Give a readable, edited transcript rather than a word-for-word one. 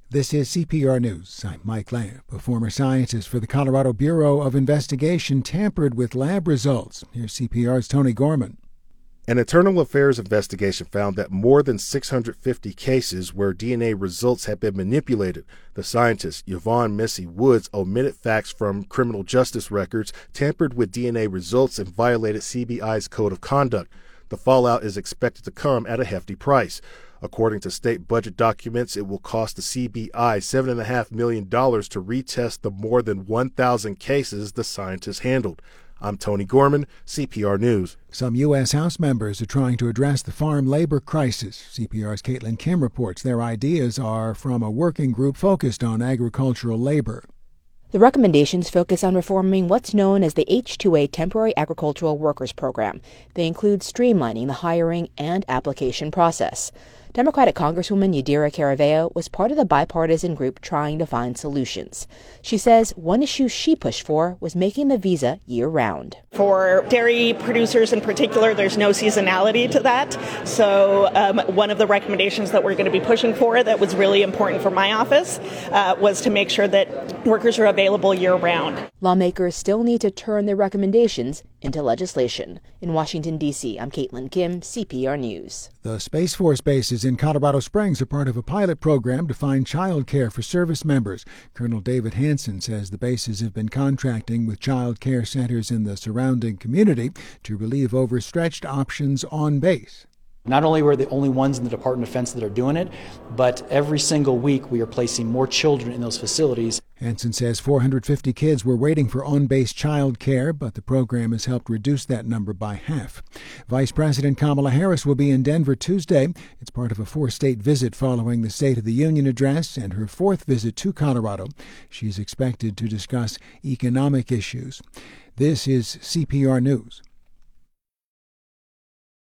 This is CPR News. I'm Mike Lamb. A former scientist for the Colorado Bureau of Investigation tampered with lab results. Here's CPR's Tony Gorman. An internal affairs investigation found that more than 650 cases where DNA results had been manipulated. The scientist, Yvonne Missy Woods, omitted facts from criminal justice records, tampered with DNA results, and violated CBI's code of conduct. The fallout is expected to come at a hefty price. According to state budget documents, it will cost the CBI $7.5 million to retest the more than 1,000 cases the scientists handled. I'm Tony Gorman, CPR News. Some U.S. House members are trying to address the farm labor crisis. CPR's Caitlin Kim reports their ideas are from a working group focused on agricultural labor. The recommendations focus on reforming what's known as the H-2A Temporary Agricultural Workers Program. They include streamlining the hiring and application process. Democratic Congresswoman Yadira Caraveo was part of the bipartisan group trying to find solutions. She says one issue she pushed for was making the visa year-round. For dairy producers in particular, there's no seasonality to that. So one of the recommendations that we're going to be pushing for that was really important for my office was to make sure that workers are available year-round. Lawmakers still need to turn their recommendations into legislation. In Washington, D.C., I'm Caitlin Kim, CPR News. The Space Force bases in Colorado Springs are part of a pilot program to find child care for service members. Colonel David Hansen says the bases have been contracting with child care centers in the surrounding community to relieve overstretched options on base. Not only we're the only ones in the Department of Defense that are doing it, but every single week we are placing more children in those facilities. Hansen says 450 kids were waiting for on-base child care, but the program has helped reduce that number by half. Vice President Kamala Harris will be in Denver Tuesday. It's part of a 4-state visit following the State of the Union address and her 4th visit to Colorado. She's expected to discuss economic issues. This is CPR News.